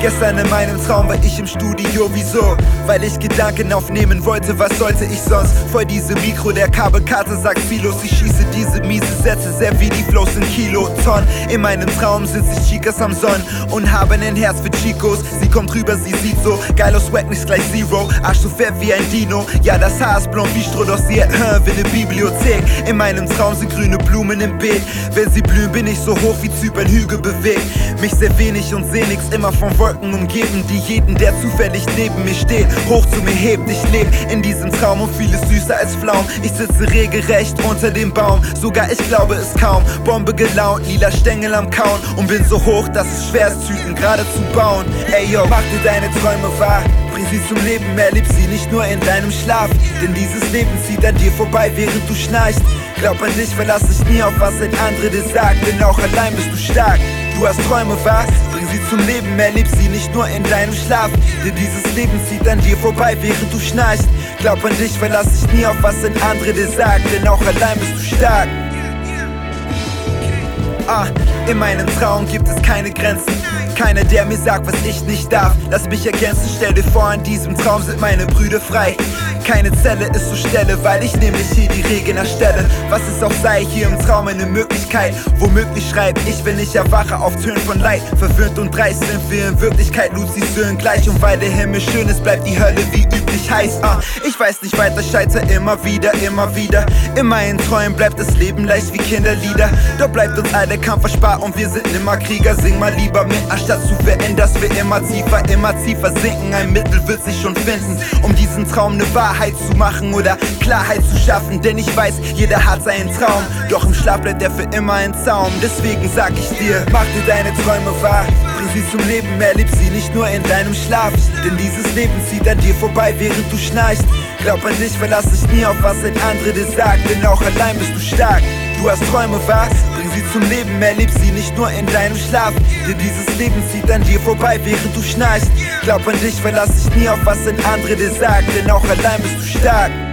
Gestern in meinem Traum war ich im Studio, wieso? Weil ich Gedanken aufnehmen wollte, was sollte ich sonst? Voll diese Mikro, der Kabelkarte sagt viellos. Ich schieße diese miese Sätze, sehr wie die Flows in Kiloton. In meinem Traum sind sich Chicas am Sonnen und haben ein Herz für Chicos. Sie kommt rüber, sie sieht so geil aus, Wack nicht gleich Zero. Arsch so fett wie ein Dino, ja das Haar ist blond wie Stroh, doch sie hat wie eine Bibliothek. In meinem Traum sind grüne Blumen im Beet. Wenn sie blühen, bin ich so hoch wie Zypern Hügel bewegt. Mich sehr wenig und seh nix, immer von Wolken umgeben, die jeden, der zufällig neben mir steht, hoch zu mir hebt. Ich leb in diesem Traum und vieles süßer als Pflaumen. Ich sitze regelrecht unter dem Baum, sogar ich glaube es kaum. Bombe gelaunt, lila Stängel am Kauen und bin so hoch, dass es schwer ist, Tüten gerade zu bauen. Ey yo, mach dir deine Träume wahr, bring sie zum Leben, erleb sie nicht nur in deinem Schlaf. Denn dieses Leben zieht an dir vorbei, während du schnarchst. Glaub an dich, verlass dich nie auf was ein anderer dir sagt, denn auch allein bist du stark. Du hast Träume, was? Bring sie zum Leben, erleb sie nicht nur in deinem Schlaf. Denn dieses Leben zieht an dir vorbei, während du schnarchst. Glaub an dich, verlass dich nie auf was ein anderer dir sagt, denn auch allein bist du stark. In meinem Traum gibt es keine Grenzen. Keiner, der mir sagt, was ich nicht darf. Lass mich ergänzen, stell dir vor, in diesem Traum sind meine Brüder frei. Keine Zelle ist so stelle, weil ich nämlich hier die Regeln erstelle. Was es auch sei, hier im Traum eine Möglichkeit. Womöglich schreib ich, wenn ich erwache, auf Tönen von Leid. Verwirrt und dreist sind wir in Wirklichkeit Luzi-Söhn gleich. Und weil der Himmel schön ist, bleibt die Hölle wie üblich heiß. Ich weiß nicht weiter, scheiter immer wieder, immer wieder. In meinen Träumen bleibt das Leben leicht wie Kinderlieder. Doch bleibt uns all der Kampf erspart und wir sind nimmer Krieger. Sing mal lieber mit, anstatt zu verändern, dass wir immer tiefer sinken. Ein Mittel wird sich schon finden, um diesen Traum eine Wahrheit zu machen oder Klarheit zu schaffen. Denn ich weiß, jeder hat seinen Traum, doch im Schlaf bleibt er für immer ein Zaum. Deswegen sag ich dir, mach dir deine Träume wahr, bring sie zum Leben, erleb sie nicht nur in deinem Schlaf. Denn dieses Leben zieht an dir vorbei, während du schnarchst. Glaub an dich, verlass dich nie auf was ein anderer dir sagt, denn auch allein bist du stark. Du hast Träume, was? Bring sie zum Leben, erleb sie nicht nur in deinem Schlaf. Denn dieses Leben zieht an dir vorbei, während du schnarchst. Glaub an dich, verlass dich nie auf was ein anderer dir sagt, denn auch allein bist du stark.